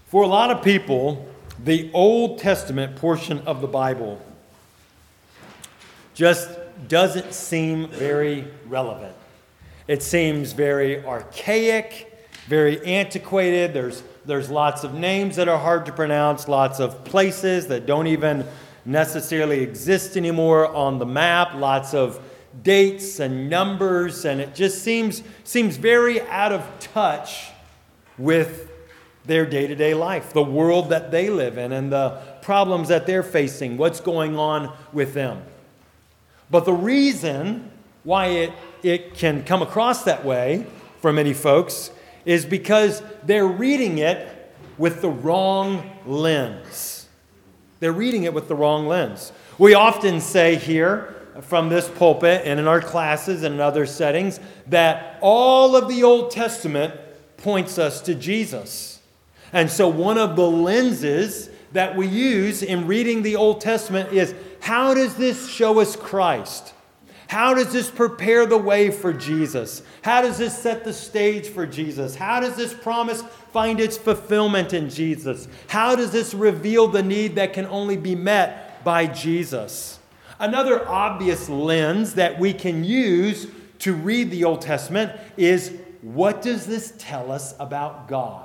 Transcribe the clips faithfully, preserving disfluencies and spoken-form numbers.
For a lot of people, the Old Testament portion of the Bible just doesn't seem very relevant. It seems very archaic, very antiquated. There's, there's lots of names that are hard to pronounce, lots of places that don't even necessarily exist anymore on the map, lots of dates and numbers, and it just seems, seems very out of touch with their day-to-day life, the world that they live in, and the problems that they're facing, what's going on with them. But the reason why it, it can come across that way for many folks is because they're reading it with the wrong lens. They're reading it with the wrong lens. We often say here from this pulpit and in our classes and in other settings that all of the Old Testament points us to Jesus. And so one of the lenses that we use in reading the Old Testament is, how does this show us Christ? How does this prepare the way for Jesus? How does this set the stage for Jesus? How does this promise find its fulfillment in Jesus? How does this reveal the need that can only be met by Jesus? Another obvious lens that we can use to read the Old Testament is, what does this tell us about God?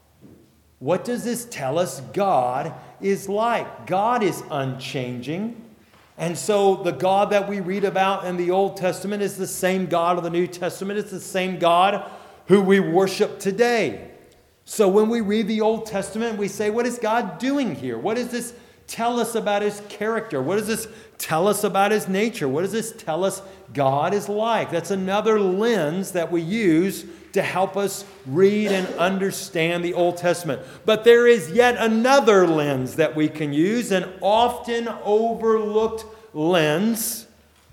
What does this tell us God is like? God is unchanging. And so the God that we read about in the Old Testament is the same God of the New Testament. It's the same God who we worship today. So when we read the Old Testament, we say, what is God doing here? What does this tell us about his character? What does this tell us about his nature? What does this tell us God is like? That's another lens that we use to help us read and understand the Old Testament. But there is yet another lens that we can use, an often overlooked lens,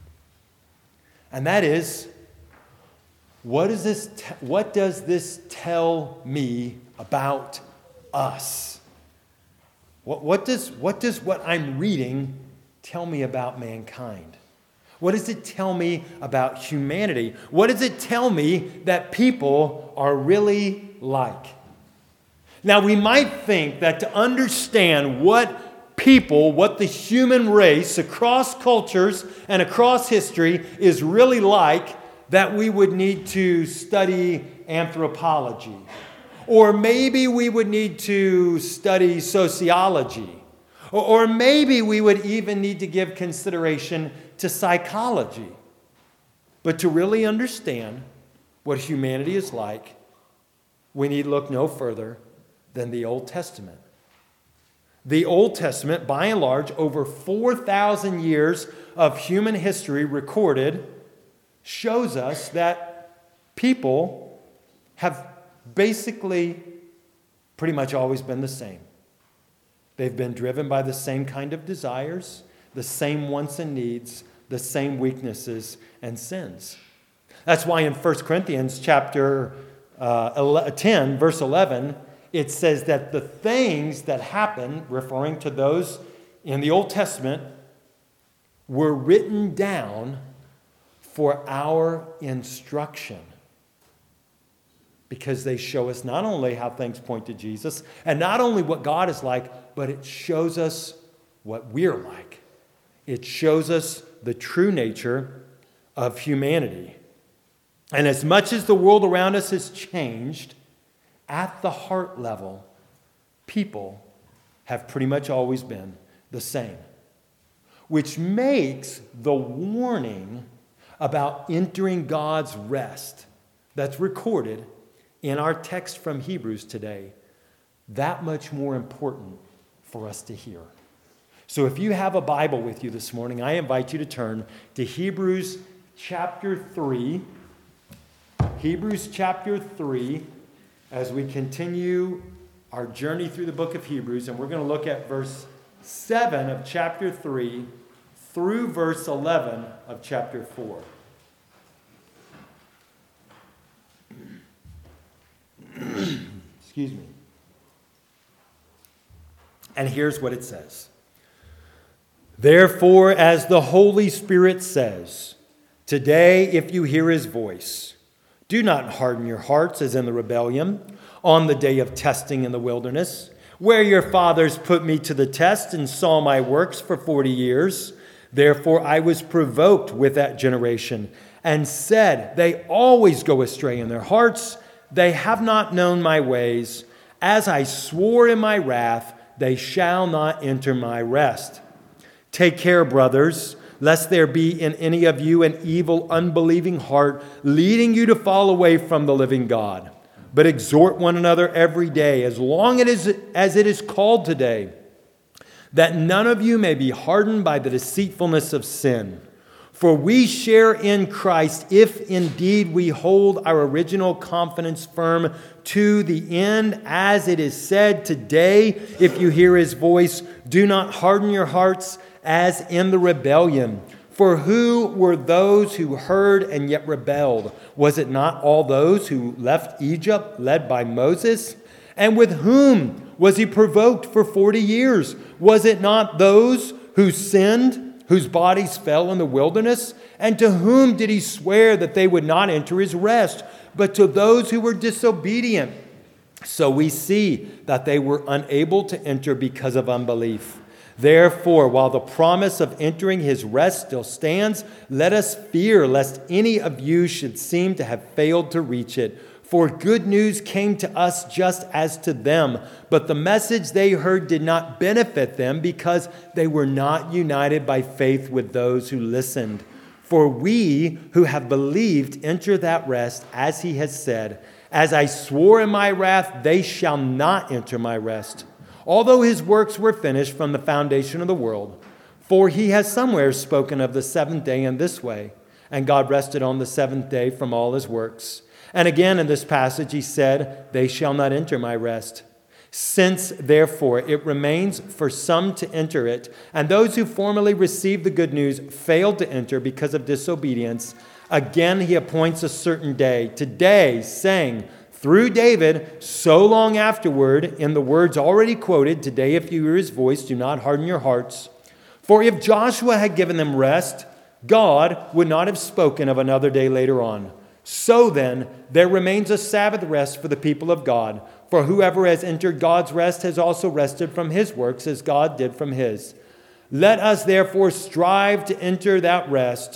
and that is, what is this? Te- what does this tell me about us? What, what does what does what I'm reading tell me about mankind? What does it tell me about humanity? What does it tell me that people are really like? Now, we might think that to understand what people, what the human race across cultures and across history is really like, that we would need to study anthropology. Or maybe we would need to study sociology. Or maybe we would even need to give consideration to psychology. But to really understand what humanity is like, we need look no further than the Old Testament. The Old Testament, by and large, over four thousand years of human history recorded, shows us that people have basically pretty much always been the same. They've been driven by the same kind of desires, the same wants and needs, the same weaknesses and sins. That's why in First Corinthians chapter uh, ten, verse eleven, it says that the things that happen, referring to those in the Old Testament, were written down for our instruction. Because they show us not only how things point to Jesus, and not only what God is like, but it shows us what we're like. It shows us the true nature of humanity. And as much as the world around us has changed, at the heart level, people have pretty much always been the same. Which makes the warning about entering God's rest that's recorded in our text from Hebrews today that much more important for us to hear. So if you have a Bible with you this morning, I invite you to turn to Hebrews chapter three. Hebrews chapter three, as we continue our journey through the book of Hebrews, and we're going to look at verse seven of chapter three through verse eleven of chapter four. Excuse me. And here's what it says. Therefore, as the Holy Spirit says, today, if you hear his voice, do not harden your hearts as in the rebellion on the day of testing in the wilderness, where your fathers put me to the test and saw my works for forty years. Therefore I was provoked with that generation and said, they always go astray in their hearts. They have not known my ways. As I swore in my wrath, they shall not enter my rest. Take care, brothers, lest there be in any of you an evil, unbelieving heart, leading you to fall away from the living God. But exhort one another every day, as long as it is called today, that none of you may be hardened by the deceitfulness of sin. For we share in Christ, if indeed we hold our original confidence firm to the end, as it is said today, if you hear his voice, do not harden your hearts as in the rebellion. For who were those who heard and yet rebelled? Was it not all those who left Egypt, led by Moses? And with whom was he provoked for forty years? Was it not those who sinned, whose bodies fell in the wilderness? And to whom did he swear that they would not enter his rest, but to those who were disobedient? So we see that they were unable to enter because of unbelief. Therefore, while the promise of entering his rest still stands, let us fear lest any of you should seem to have failed to reach it. For good news came to us just as to them, but the message they heard did not benefit them because they were not united by faith with those who listened. For we who have believed enter that rest, as he has said, as I swore in my wrath, they shall not enter my rest. Although his works were finished from the foundation of the world. For he has somewhere spoken of the seventh day in this way, and God rested on the seventh day from all his works. And again in this passage he said, they shall not enter my rest. Since, therefore, it remains for some to enter it, and those who formerly received the good news failed to enter because of disobedience, again he appoints a certain day, today, saying, through David, so long afterward, in the words already quoted, today if you hear his voice, do not harden your hearts. For if Joshua had given them rest, God would not have spoken of another day later on. So then, there remains a Sabbath rest for the people of God. For whoever has entered God's rest has also rested from his works as God did from his. Let us therefore strive to enter that rest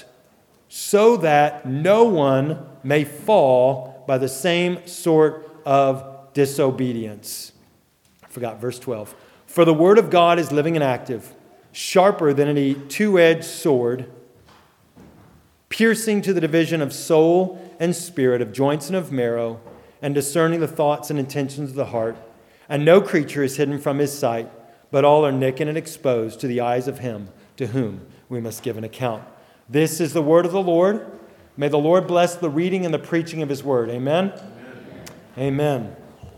so that no one may fall by the same sort of disobedience. I forgot verse twelve. For the word of God is living and active, sharper than any two-edged sword, piercing to the division of soul and spirit, of joints and of marrow, and discerning the thoughts and intentions of the heart. And no creature is hidden from his sight, but all are naked and exposed to the eyes of him to whom we must give an account. This is the word of the Lord. May the Lord bless the reading and the preaching of his word. Amen? Amen.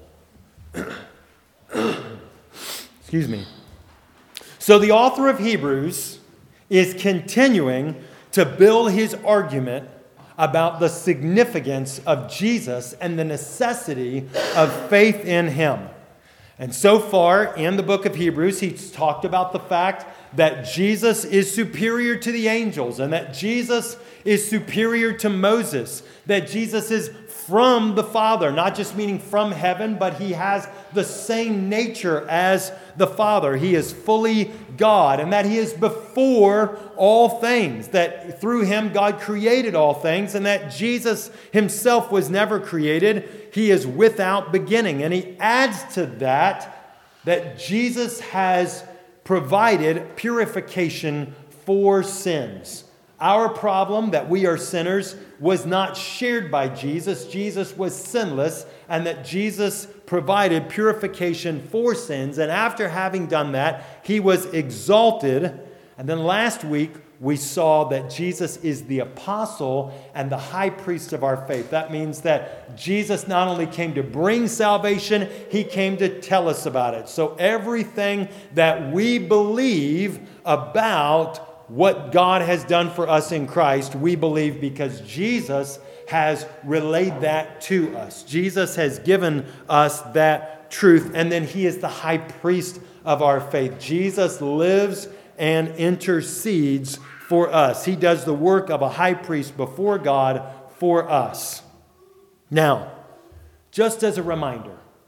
Amen. Excuse me. So the author of Hebrews is continuing to build his argument about the significance of Jesus and the necessity of faith in him. And so far in the book of Hebrews, he's talked about the fact that Jesus is superior to the angels and that Jesus is superior to Moses, that Jesus is from the Father, not just meaning from heaven, but he has the same nature as the Father. He is fully God, and that he is before all things, that through him God created all things, and that Jesus himself was never created. He is without beginning. And he adds to that that Jesus has provided purification for sins. Our problem, that we are sinners, was not shared by Jesus. Jesus was sinless, and that Jesus provided purification for sins. And after having done that, he was exalted. And then last week, we saw that Jesus is the apostle and the high priest of our faith. That means that Jesus not only came to bring salvation, he came to tell us about it. So everything that we believe about what God has done for us in Christ, we believe because Jesus has relayed that to us. Jesus has given us that truth, and then he is the high priest of our faith. Jesus lives and intercedes for us. He does the work of a high priest before God for us. Now, just as a reminder,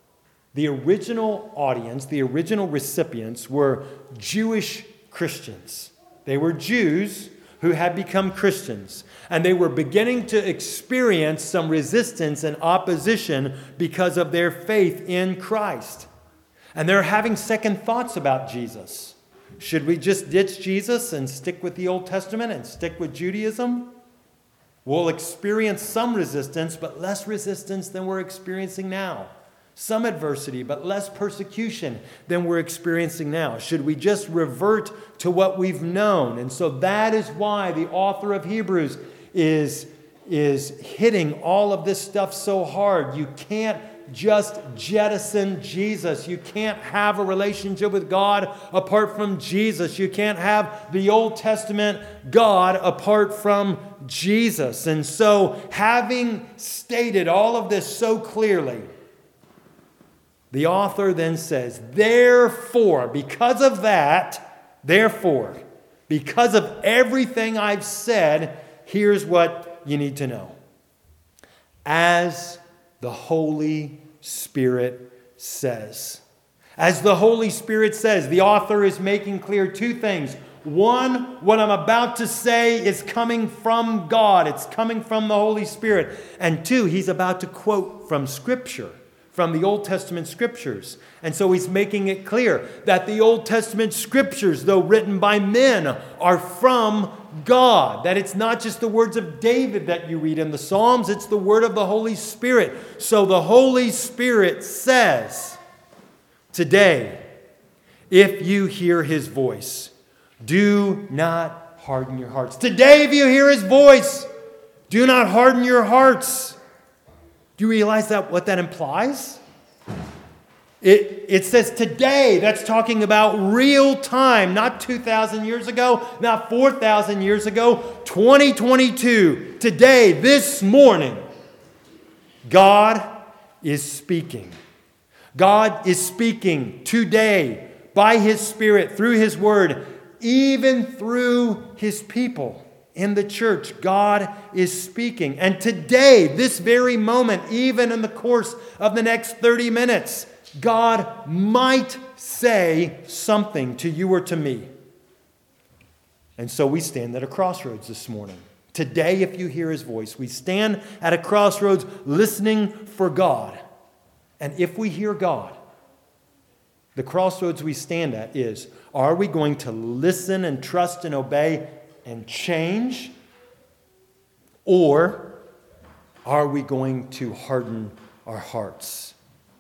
The original audience, the original recipients were Jewish Christians. They were Jews who had become Christians, and they were beginning to experience some resistance and opposition because of their faith in Christ. And they're having second thoughts about Jesus. Should we just ditch Jesus and stick with the Old Testament and stick with Judaism? We'll experience some resistance, but less resistance than we're experiencing now. Some adversity, but less persecution than we're experiencing now. Should we just revert to what we've known? And so that is why the author of Hebrews is, is hitting all of this stuff so hard. You can't just jettison Jesus. You can't have a relationship with God apart from Jesus. You can't have the Old Testament God apart from Jesus. And so, having stated all of this so clearly, the author then says, therefore, because of that, therefore, because of everything I've said, here's what you need to know. As the Holy Spirit says. As the Holy Spirit says, the author is making clear two things. One, what I'm about to say is coming from God. It's coming from the Holy Spirit. And two, he's about to quote from Scripture, from the Old Testament Scriptures. And so he's making it clear that the Old Testament Scriptures, though written by men, are from God. That it's not just the words of David that you read in the Psalms, it's the word of the Holy Spirit. So the Holy Spirit says, today, if you hear his voice, do not harden your hearts. Today, if you hear his voice, do not harden your hearts. Do you realize that what that implies? It, it says today. That's talking about real time, not two thousand years ago, not four thousand years ago, twenty twenty-two. Today, this morning, God is speaking. God is speaking today by his Spirit, through his word, even through his people. In the church, God is speaking. And today, this very moment, even in the course of the next thirty minutes, God might say something to you or to me. And so we stand at a crossroads this morning. Today, if you hear his voice, we stand at a crossroads listening for God. And if we hear God, the crossroads we stand at is, are we going to listen and trust and obey and change? Or are we going to harden our hearts?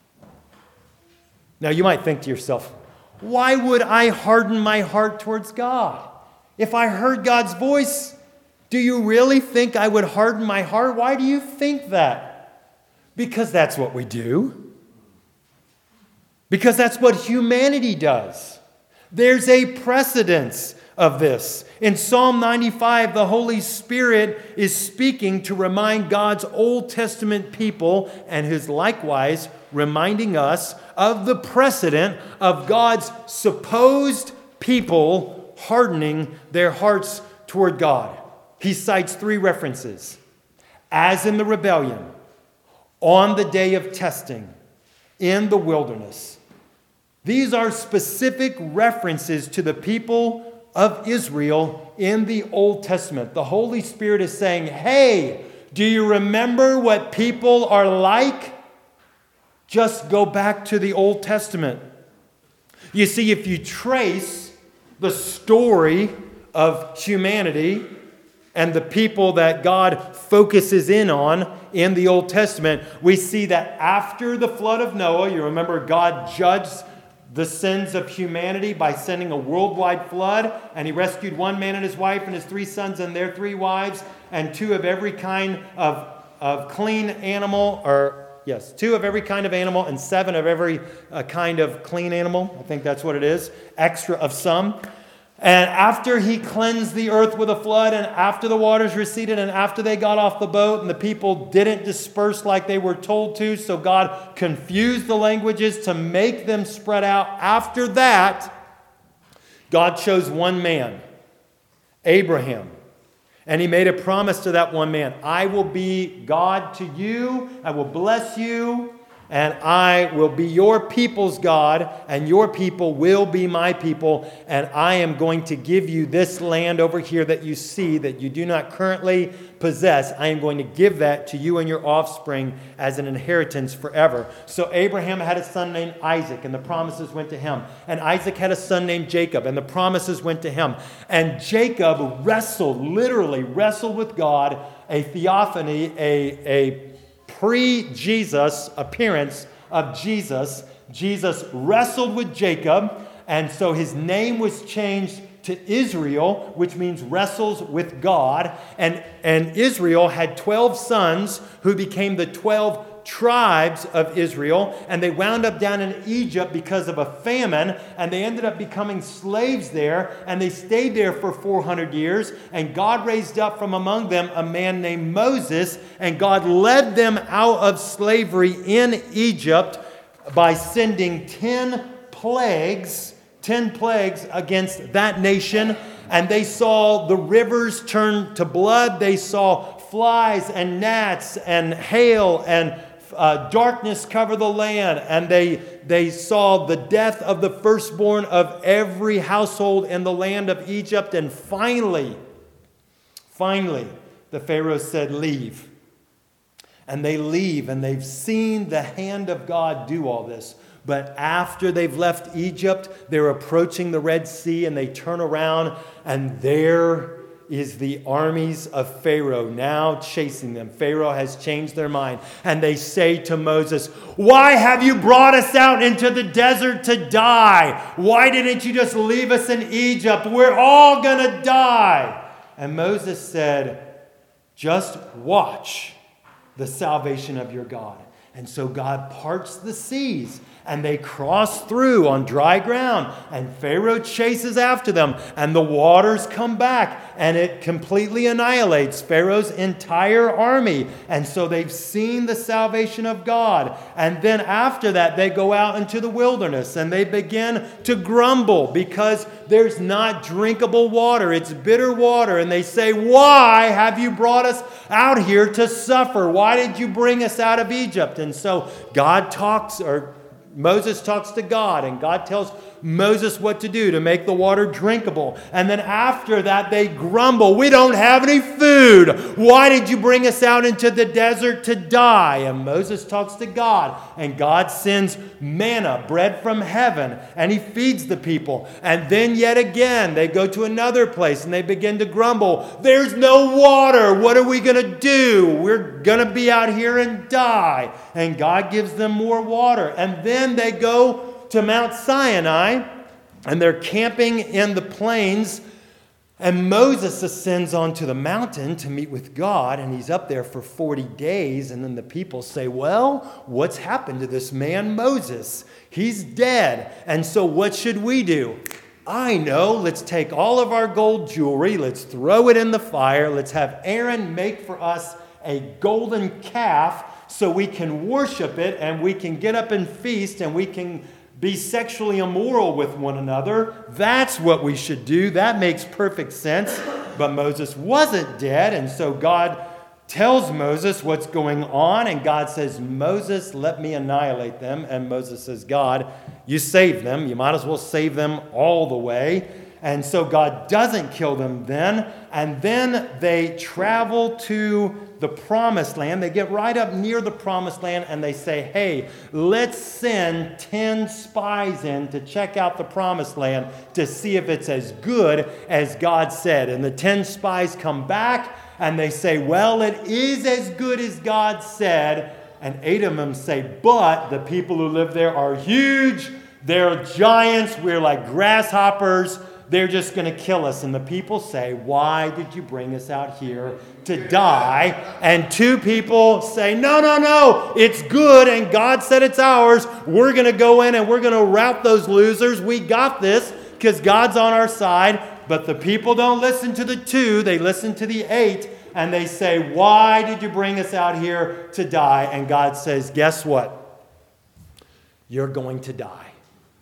Now you might think to yourself, why would I harden my heart towards God? If I heard God's voice, do you really think I would harden my heart? Why do you think that? Because that's what we do. Because that's what humanity does. There's a precedence of this. In Psalm ninety-five, the Holy Spirit is speaking to remind God's Old Testament people, and is likewise reminding us of the precedent of God's supposed people hardening their hearts toward God. He cites three references. As in the rebellion, on the day of testing, in the wilderness. These are specific references to the people of Israel in the Old Testament. The Holy Spirit is saying, hey, do you remember what people are like? Just go back to the Old Testament. You see, if you trace the story of humanity and the people that God focuses in on in the Old Testament, we see that after the flood of Noah, you remember God judged the sins of humanity by sending a worldwide flood, and he rescued one man and his wife and his three sons and their three wives, and two of every kind of, of clean animal, or yes, two of every kind of animal and seven of every uh, kind of clean animal. I think that's what it is, extra of some. And after he cleansed the earth with a flood, and after the waters receded, and after they got off the boat, and the people didn't disperse like they were told to, so God confused the languages to make them spread out. After that, God chose one man, Abraham. And he made a promise to that one man. I will be God to you. I will bless you. and I will be your people's God, and your people will be my people, and I am going to give you this land over here that you see that you do not currently possess. I am going to give that to you and your offspring as an inheritance forever. So Abraham had a son named Isaac, and the promises went to him. And Isaac had a son named Jacob, and the promises went to him. And Jacob wrestled, literally wrestled with God, a theophany, a, a pre-Jesus appearance of Jesus. Jesus wrestled with Jacob, and so his name was changed to Israel, which means wrestles with God. And, and Israel had twelve sons who became the twelve tribes of Israel, and they wound up down in Egypt because of a famine, and they ended up becoming slaves there, and they stayed there for four hundred years, and God raised up from among them a man named Moses, and God led them out of slavery in Egypt by sending ten plagues, ten plagues against that nation, and they saw the rivers turn to blood, they saw flies and gnats and hail and Uh, darkness cover the land, and they they saw the death of the firstborn of every household in the land of Egypt. And finally, finally, the Pharaoh said, leave. And they leave, and they've seen the hand of God do all this. But after they've left Egypt, they're approaching the Red Sea, and they turn around, and there is the armies of Pharaoh now chasing them. Pharaoh has changed their mind. And they say to Moses, why have you brought us out into the desert to die? Why didn't you just leave us in Egypt? We're all going to die. And Moses said, just watch the salvation of your God. And so God parts the seas, and they cross through on dry ground, and Pharaoh chases after them, and the waters come back, and it completely annihilates Pharaoh's entire army. And so they've seen the salvation of God. And then after that, they go out into the wilderness, and they begin to grumble because there's not drinkable water. It's bitter water. And they say, why have you brought us out here to suffer? Why did you bring us out of Egypt? And so God talks, or Moses talks to God, and God tells Moses what to do to make the water drinkable. And then after that, they grumble, we don't have any food. Why did you bring us out into the desert to die? And Moses talks to God, and God sends manna, bread from heaven, and he feeds the people. And then yet again, they go to another place, and they begin to grumble. There's no water. What are we going to do? We're going to be out here and die. And God gives them more water. And then they go to Mount Sinai, and they're camping in the plains, and Moses ascends onto the mountain to meet with God, and he's up there for forty days, and then the people say, well, what's happened to this man Moses? He's dead, and so what should we do? I know, let's take all of our gold jewelry, let's throw it in the fire, let's have Aaron make for us a golden calf so we can worship it, and we can get up and feast, and we can be sexually immoral with one another. That's what we should do. That makes perfect sense. But Moses wasn't dead, and so God tells Moses what's going on, and God says, Moses, let me annihilate them. And Moses says, God, you saved them. You might as well save them all the way. And so God doesn't kill them then. And then they travel to the promised land. They get right up near the promised land, and they say, hey, let's send ten spies in to check out the promised land to see if it's as good as God said. And the ten spies come back, and they say, well, it is as good as God said. And eight of them say, but the people who live there are huge. They're giants. We're like grasshoppers. They're just going to kill us. And the people say, why did you bring us out here to die? And two people say, no, no, no, it's good, and God said it's ours. We're going to go in and we're going to rout those losers. We got this because God's on our side. But the people don't listen to the two. They listen to the eight, and they say, why did you bring us out here to die? And God says, guess what? You're going to die.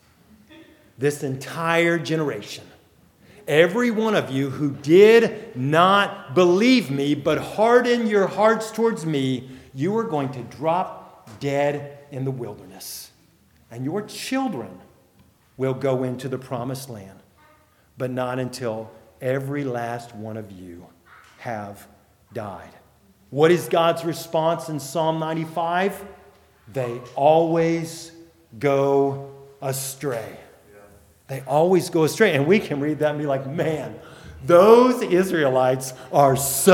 This entire generation. Every one of you who did not believe me, but harden your hearts towards me, you are going to drop dead in the wilderness. And your children will go into the promised land, but not until every last one of you have died. What is God's response in Psalm ninety-five? They always go astray. They always go astray. And we can read that and be like, man, those Israelites are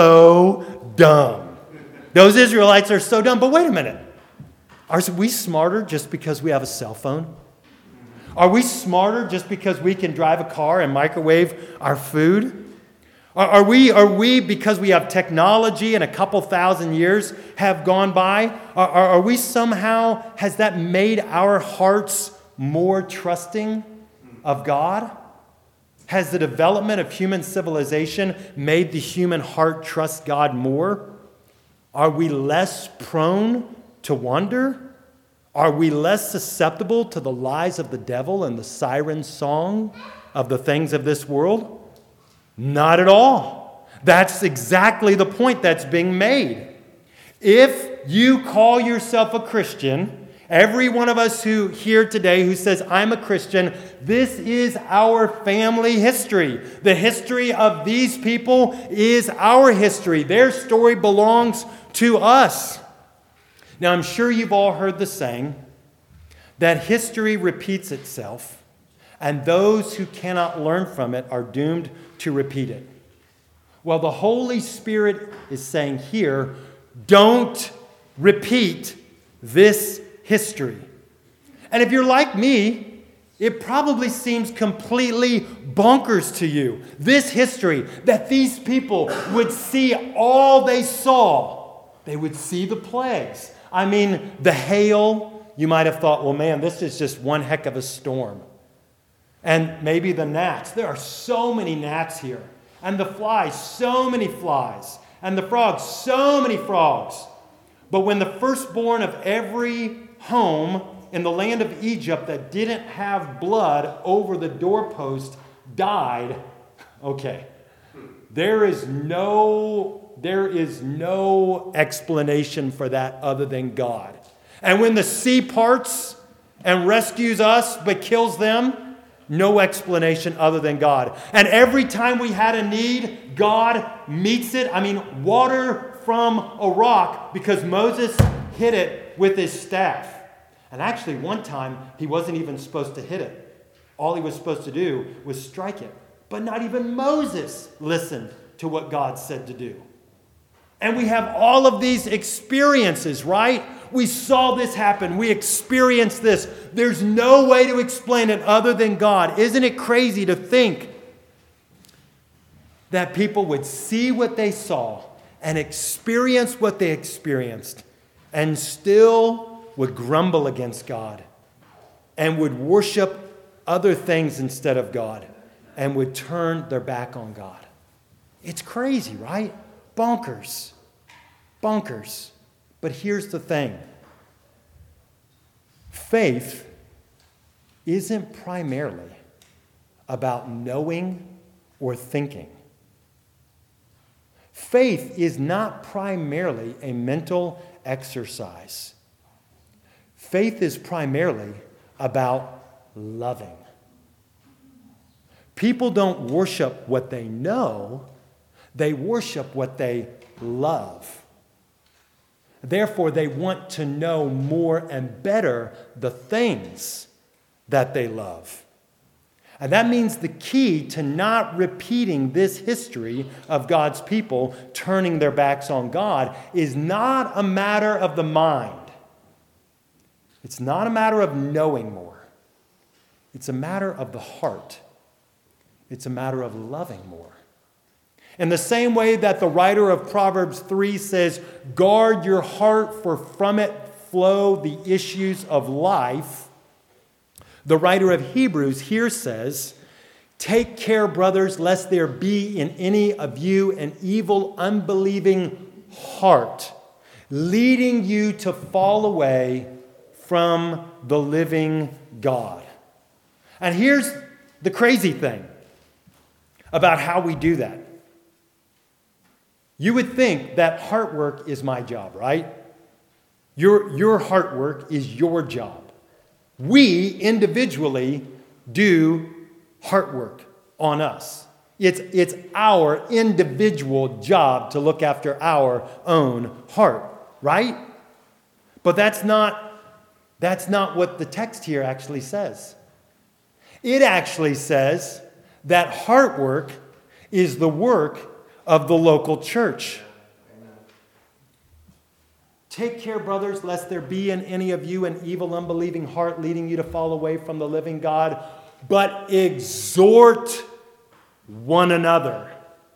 so dumb. Those Israelites are so dumb. But wait a minute. Are we smarter just because we have a cell phone? Are we smarter just because we can drive a car and microwave our food? Are, are we, are we, because we have technology and a couple thousand years have gone by, are, are, are we somehow, has that made our hearts more trusting of God? Has the development of human civilization made the human heart trust God more? Are we less prone to wander? Are we less susceptible to the lies of the devil and the siren song of the things of this world? Not at all. That's exactly the point that's being made. If you call yourself a Christian, every one of us who here today who says, I'm a Christian, this is our family history. The history of these people is our history. Their story belongs to us. Now, I'm sure you've all heard the saying that history repeats itself, and those who cannot learn from it are doomed to repeat it. Well, the Holy Spirit is saying here, don't repeat this history. And if you're like me, it probably seems completely bonkers to you. This history, that these people would see all they saw. They would see the plagues. I mean, the hail, you might have thought, well, man, this is just one heck of a storm. And maybe the gnats. There are so many gnats here. And the flies, so many flies. And the frogs, so many frogs. But when the firstborn of every home in the land of Egypt that didn't have blood over the doorpost died, okay, there is no... There is no explanation for that other than God. And when the sea parts and rescues us but kills them, no explanation other than God. And every time we had a need, God meets it. I mean, water from a rock because Moses hit it with his staff. And actually, one time, he wasn't even supposed to hit it. All he was supposed to do was strike it. But not even Moses listened to what God said to do. And we have all of these experiences, right? We saw this happen. We experienced this. There's no way to explain it other than God. Isn't it crazy to think that people would see what they saw and experience what they experienced and still would grumble against God and would worship other things instead of God and would turn their back on God? It's crazy, right? Bonkers. Bonkers. But here's the thing. Faith isn't primarily about knowing or thinking. Faith is not primarily a mental exercise. Faith is primarily about loving. People don't worship what they know. They worship what they love. Therefore, they want to know more and better the things that they love. And that means the key to not repeating this history of God's people turning their backs on God is not a matter of the mind. It's not a matter of knowing more. It's a matter of the heart. It's a matter of loving more. In the same way that the writer of Proverbs three says, guard your heart, for from it flow the issues of life, the writer of Hebrews here says, take care, brothers, lest there be in any of you an evil, unbelieving heart, leading you to fall away from the living God. And here's the crazy thing about how we do that. You would think that heart work is my job, right? Your, your heart work is your job. We individually do heart work on us. It's, it's our individual job to look after our own heart, right? But that's not, that's not what the text here actually says. It actually says that heart work is the work of the local church. Take care, brothers, lest there be in any of you an evil, unbelieving heart leading you to fall away from the living God, but exhort one another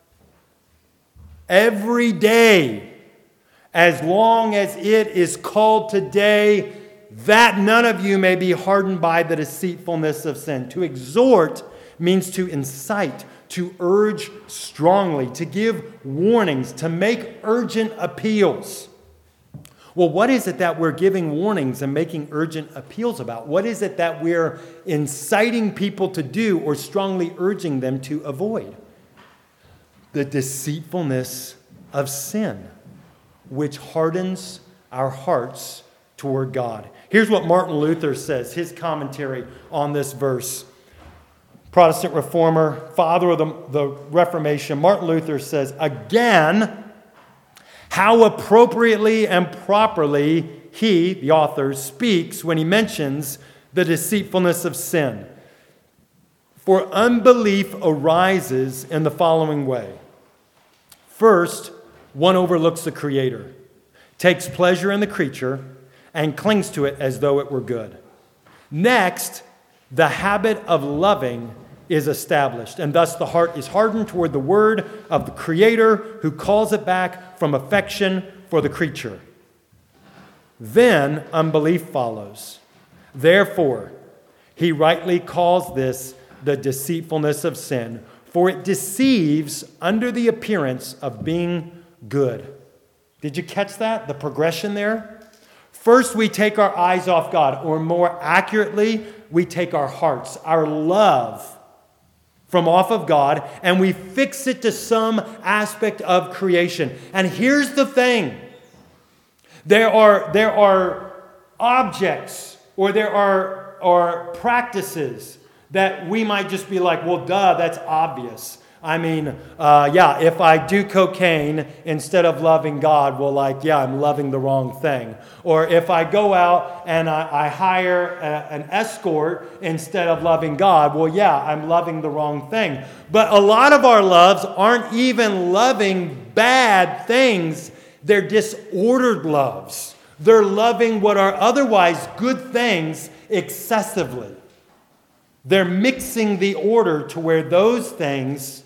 every day, as long as it is called today, that none of you may be hardened by the deceitfulness of sin. To exhort means to incite, to urge strongly, to give warnings, to make urgent appeals. Well, what is it that we're giving warnings and making urgent appeals about? What is it that we're inciting people to do or strongly urging them to avoid? The deceitfulness of sin, which hardens our hearts toward God. Here's what Martin Luther says, his commentary on this verse. Protestant reformer, father of the, the Reformation, Martin Luther says, again, how appropriately and properly he, the author, speaks when he mentions the deceitfulness of sin. For unbelief arises in the following way. First, one overlooks the Creator, takes pleasure in the creature, and clings to it as though it were good. Next, the habit of loving is established, and thus the heart is hardened toward the word of the Creator who calls it back from affection for the creature. Then unbelief follows. Therefore, he rightly calls this the deceitfulness of sin, for it deceives under the appearance of being good. Did you catch that? The progression there? First, we take our eyes off God, or more accurately, we take our hearts, our love from off of God, and we fix it to some aspect of creation. And here's the thing. There are, there are objects or there are, are practices that we might just be like, well, duh, that's obvious. I mean, uh, yeah, if I do cocaine instead of loving God, well, like, yeah, I'm loving the wrong thing. Or if I go out and I, I hire a, an escort instead of loving God, well, yeah, I'm loving the wrong thing. But a lot of our loves aren't even loving bad things. They're disordered loves. They're loving what are otherwise good things excessively. They're mixing the order to where those things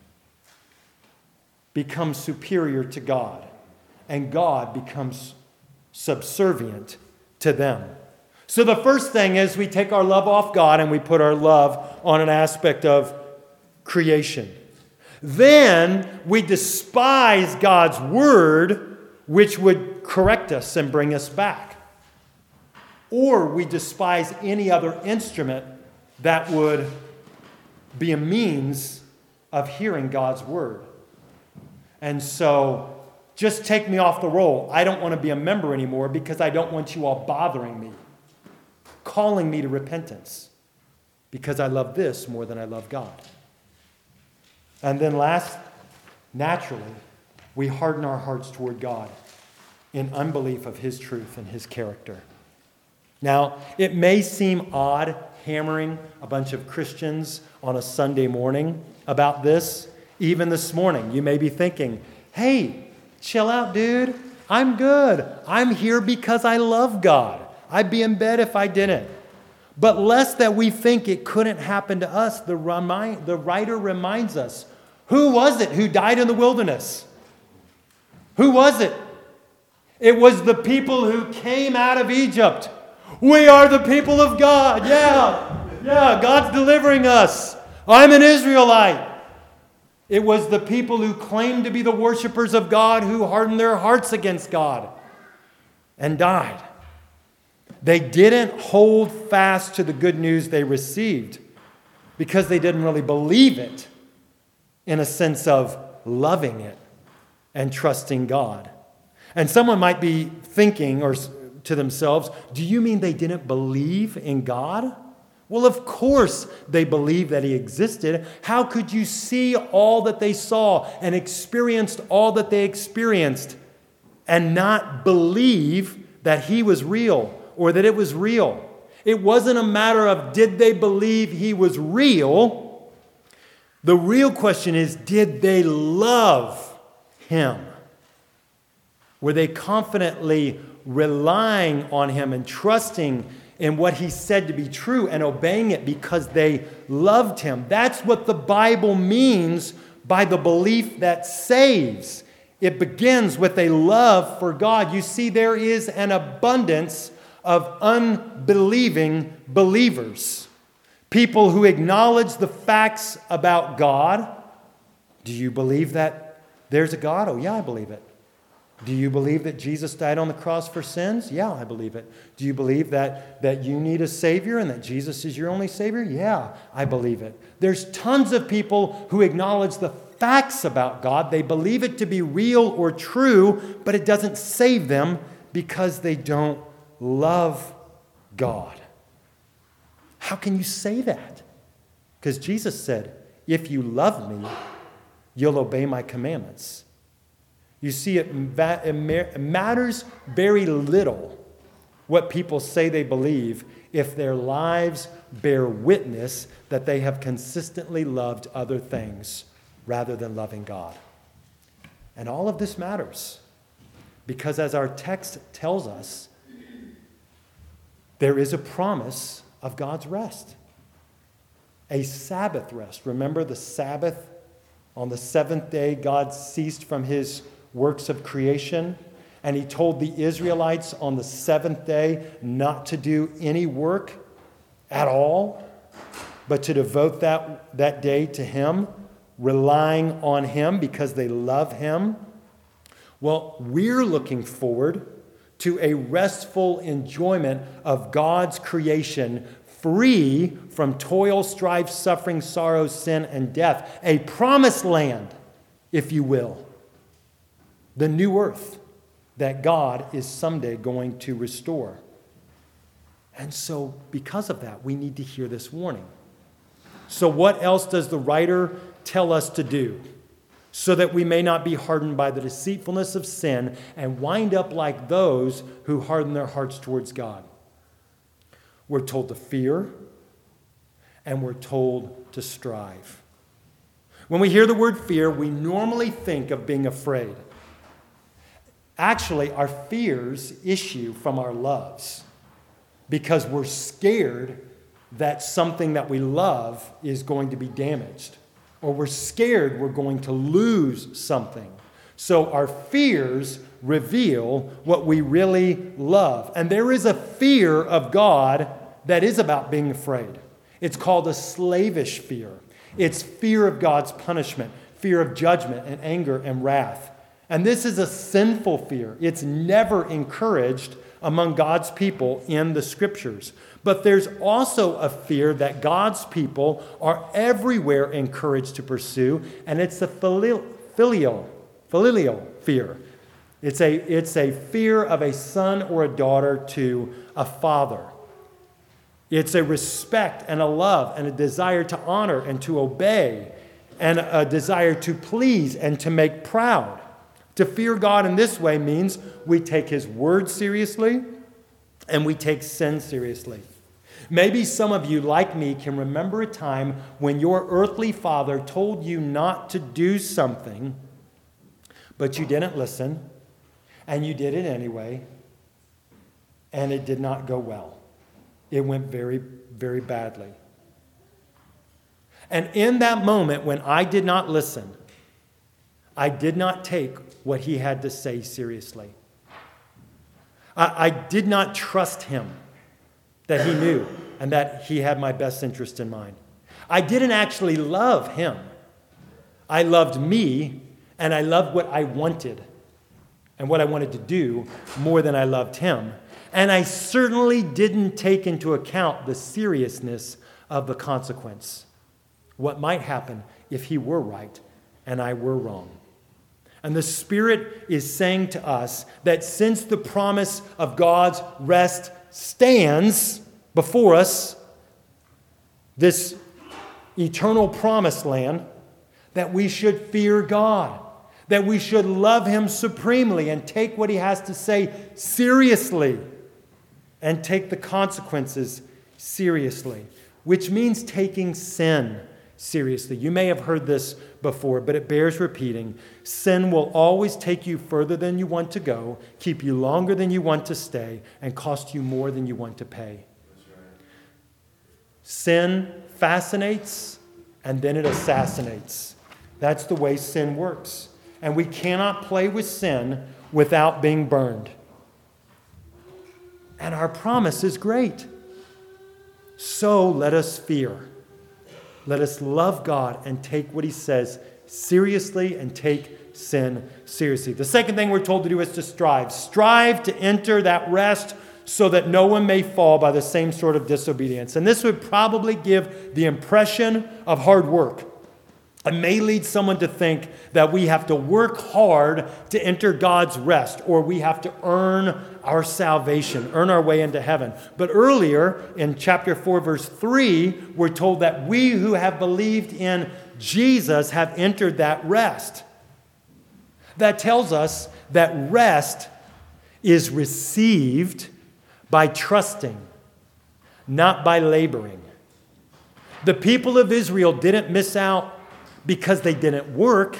become superior to God, and God becomes subservient to them. So the first thing is we take our love off God and we put our love on an aspect of creation. Then we despise God's word, which would correct us and bring us back. Or we despise any other instrument that would be a means of hearing God's word. And so, just take me off the roll. I don't want to be a member anymore because I don't want you all bothering me, calling me to repentance, because I love this more than I love God. And then last, naturally, we harden our hearts toward God in unbelief of His truth and His character. Now, it may seem odd hammering a bunch of Christians on a Sunday morning about this. Even this morning, you may be thinking, hey, chill out, dude. I'm good. I'm here because I love God. I'd be in bed if I didn't. But lest that we think it couldn't happen to us, the, remind, the writer reminds us, who was it who died in the wilderness? Who was it? It was the people who came out of Egypt. We are the people of God. Yeah, yeah, God's delivering us. I'm an Israelite. It was the people who claimed to be the worshipers of God who hardened their hearts against God and died. They didn't hold fast to the good news they received because they didn't really believe it in a sense of loving it and trusting God. And someone might be thinking or to themselves, do you mean they didn't believe in God? Well, of course they believed that he existed. How could you see all that they saw and experienced all that they experienced and not believe that he was real or that it was real? It wasn't a matter of did they believe he was real. The real question is, did they love him? Were they confidently relying on him and trusting in what he said to be true and obeying it because they loved him? That's what the Bible means by the belief that saves. It begins with a love for God. You see, there is an abundance of unbelieving believers. People who acknowledge the facts about God. Do you believe that there's a God? Oh, yeah, I believe it. Do you believe that Jesus died on the cross for sins? Yeah, I believe it. Do you believe that, that you need a Savior and that Jesus is your only Savior? Yeah, I believe it. There's tons of people who acknowledge the facts about God. They believe it to be real or true, but it doesn't save them because they don't love God. How can you say that? Because Jesus said, if you love me, you'll obey my commandments. You see, it matters very little what people say they believe if their lives bear witness that they have consistently loved other things rather than loving God. And all of this matters because, as our text tells us, there is a promise of God's rest, a Sabbath rest. Remember the Sabbath? On the seventh day, God ceased from his works of creation, and he told the Israelites on the seventh day not to do any work at all, but to devote that, that day to him, relying on him because they love him. Well, we're looking forward to a restful enjoyment of God's creation, free from toil, strife, suffering, sorrow, sin, and death. A promised land, if you will. The new earth that God is someday going to restore. And so, because of that, we need to hear this warning. So what else does the writer tell us to do so that we may not be hardened by the deceitfulness of sin and wind up like those who harden their hearts towards God? We're told to fear, and we're told to strive. When we hear the word fear, we normally think of being afraid. Actually, our fears issue from our loves because we're scared that something that we love is going to be damaged, or we're scared we're going to lose something. So our fears reveal what we really love. And there is a fear of God that is about being afraid. It's called a slavish fear. It's fear of God's punishment, fear of judgment and anger and wrath. And this is a sinful fear. It's never encouraged among God's people in the Scriptures. But there's also a fear that God's people are everywhere encouraged to pursue, and it's the filial, filial, filial fear. It's a, it's a fear of a son or a daughter to a father. It's a respect and a love and a desire to honor and to obey and a desire to please and to make proud. To fear God in this way means we take his word seriously and we take sin seriously. Maybe some of you, like me, can remember a time when your earthly father told you not to do something, but you didn't listen, and you did it anyway, and it did not go well. It went very, very badly. And in that moment when I did not listen, I did not take what he had to say seriously. I, I did not trust him that he knew and that he had my best interest in mind. I didn't actually love him. I loved me, and I loved what I wanted and what I wanted to do more than I loved him. And I certainly didn't take into account the seriousness of the consequence. What might happen if he were right and I were wrong. And the Spirit is saying to us that since the promise of God's rest stands before us, this eternal promised land, that we should fear God, that we should love Him supremely and take what He has to say seriously and take the consequences seriously, which means taking sin seriously. You may have heard this before, but it bears repeating. Sin will always take you further than you want to go, keep you longer than you want to stay, and cost you more than you want to pay. Sin fascinates, and then it assassinates. That's the way sin works. And we cannot play with sin without being burned. And our promise is great. So let us fear. Let us love God and take what He says seriously and take sin seriously. The second thing we're told to do is to strive. Strive to enter that rest so that no one may fall by the same sort of disobedience. And this would probably give the impression of hard work. It may lead someone to think that we have to work hard to enter God's rest, or we have to earn our salvation, earn our way into heaven. But earlier in chapter four, verse three, we're told that we who have believed in Jesus have entered that rest. That tells us that rest is received by trusting, not by laboring. The people of Israel didn't miss out because they didn't work.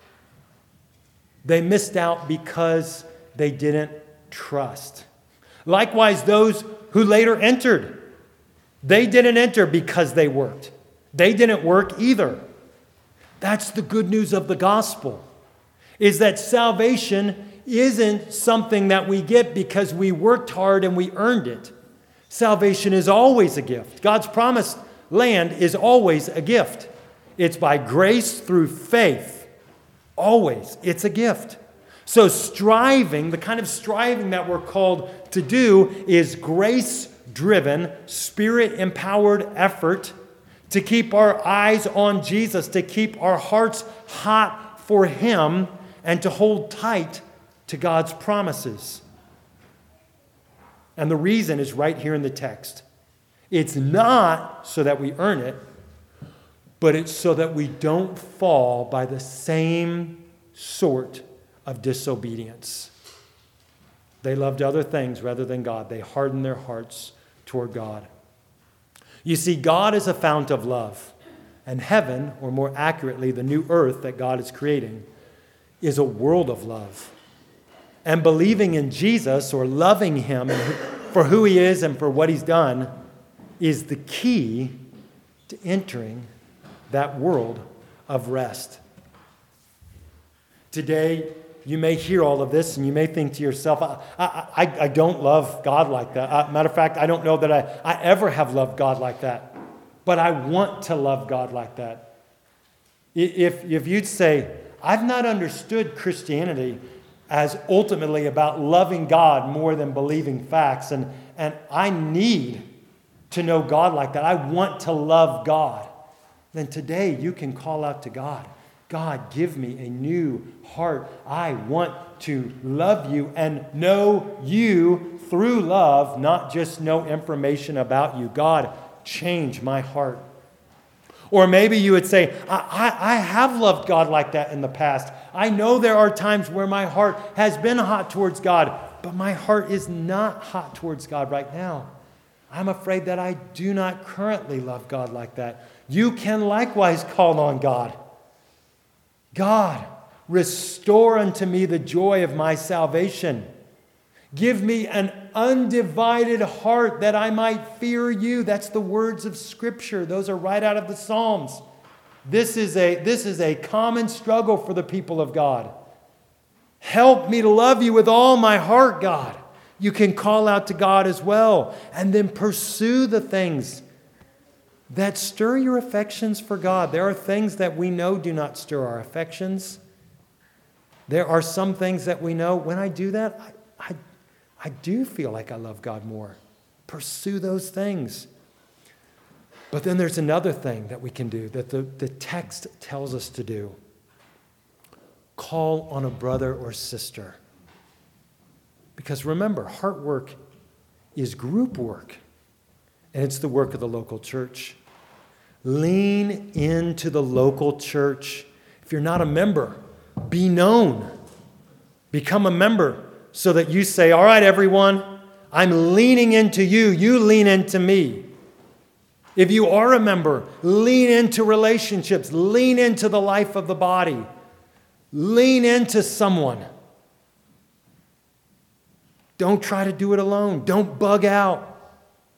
They missed out because they didn't trust. Likewise, those who later entered, they didn't enter because they worked. They didn't work either. That's the good news of the gospel, is that salvation isn't something that we get because we worked hard and we earned it. Salvation is always a gift. God's promised land is always a gift. It's by grace through faith. Always. It's a gift. So striving, the kind of striving that we're called to do, is grace-driven, Spirit-empowered effort to keep our eyes on Jesus, to keep our hearts hot for Him, and to hold tight to God's promises. And the reason is right here in the text. It's not so that we earn it, but it's so that we don't fall by the same sort of disobedience. They loved other things rather than God. They hardened their hearts toward God. You see, God is a fount of love, and heaven, or more accurately, the new earth that God is creating, is a world of love. And believing in Jesus, or loving Him for who He is and for what He's done, is the key to entering that world of rest. Today, you may hear all of this and you may think to yourself, I, I, I, I don't love God like that. Uh, matter of fact, I don't know that I, I ever have loved God like that. But I want to love God like that. If, if you'd say, I've not understood Christianity as ultimately about loving God more than believing facts, and, and I need to know God like that, I want to love God, then today you can call out to God. God, give me a new heart. I want to love you and know you through love, not just know information about you. God, change my heart. Or maybe you would say, I, I, I have loved God like that in the past. I know there are times where my heart has been hot towards God, but my heart is not hot towards God right now. I'm afraid that I do not currently love God like that. You can likewise call on God. God, restore unto me the joy of my salvation. Give me an undivided heart that I might fear you. That's the words of Scripture. Those are right out of the Psalms. This is a, this is a common struggle for the people of God. Help me to love you with all my heart, God. You can call out to God as well, and then pursue the things that stir your affections for God. There are things that we know do not stir our affections. There are some things that we know, when I do that, I, I, I do feel like I love God more. Pursue those things. But then there's another thing that we can do, that the, the text tells us to do. call on a brother or sister. Because remember, heart work is group work, and it's the work of the local church. Lean into the local church. If you're not a member, be known. Become a member so that you say, all right, everyone, I'm leaning into you. You lean into me. If you are a member, lean into relationships. Lean into the life of the body. Lean into someone. Don't try to do it alone. Don't bug out.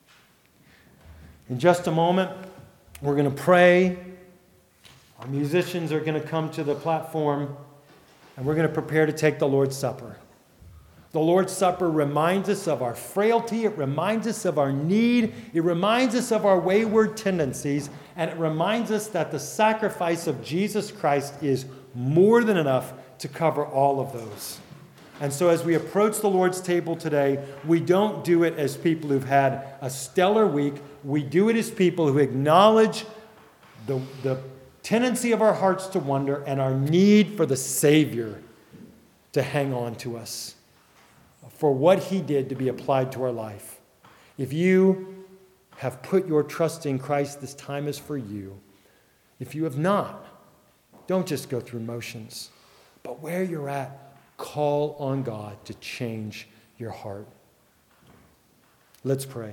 In just a moment, we're going to pray. Our musicians are going to come to the platform, and we're going to prepare to take the Lord's Supper. The Lord's Supper reminds us of our frailty. It reminds us of our need. It reminds us of our wayward tendencies. And it reminds us that the sacrifice of Jesus Christ is more than enough to cover all of those. And so as we approach the Lord's table today, we don't do it as people who've had a stellar week. We do it as people who acknowledge the, the tendency of our hearts to wonder and our need for the Savior to hang on to us, for what he did to be applied to our life. If you have put your trust in Christ, this time is for you. If you have not, don't just go through motions, but where you're at, call on God to change your heart. Let's pray.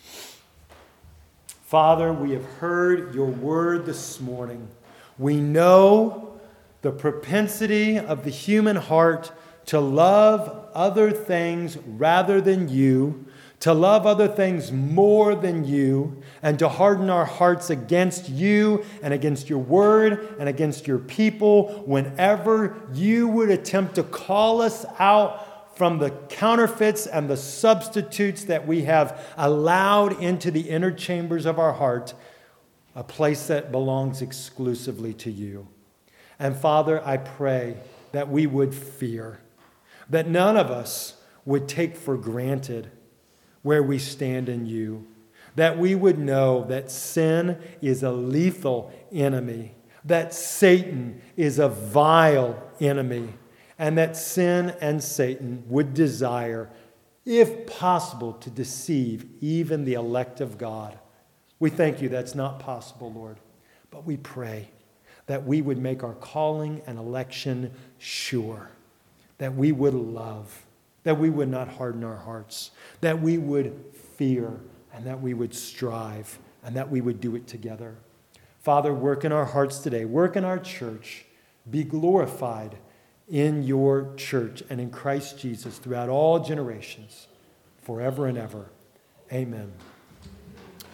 Father, we have heard your word this morning. We know the propensity of the human heart to love other things rather than you, to love other things more than you, and to harden our hearts against you and against your word and against your people whenever you would attempt to call us out from the counterfeits and the substitutes that we have allowed into the inner chambers of our heart, a place that belongs exclusively to you. And Father, I pray that we would fear, that none of us would take for granted where we stand in you, that we would know that sin is a lethal enemy, that Satan is a vile enemy, and that sin and Satan would desire, if possible, to deceive even the elect of God. We thank you that's not possible, Lord, but we pray that we would make our calling and election sure, that we would love, that we would not harden our hearts, that we would fear, and that we would strive, and that we would do it together. Father, work in our hearts today. Work in our church. Be glorified in your church and in Christ Jesus throughout all generations, forever and ever. Amen.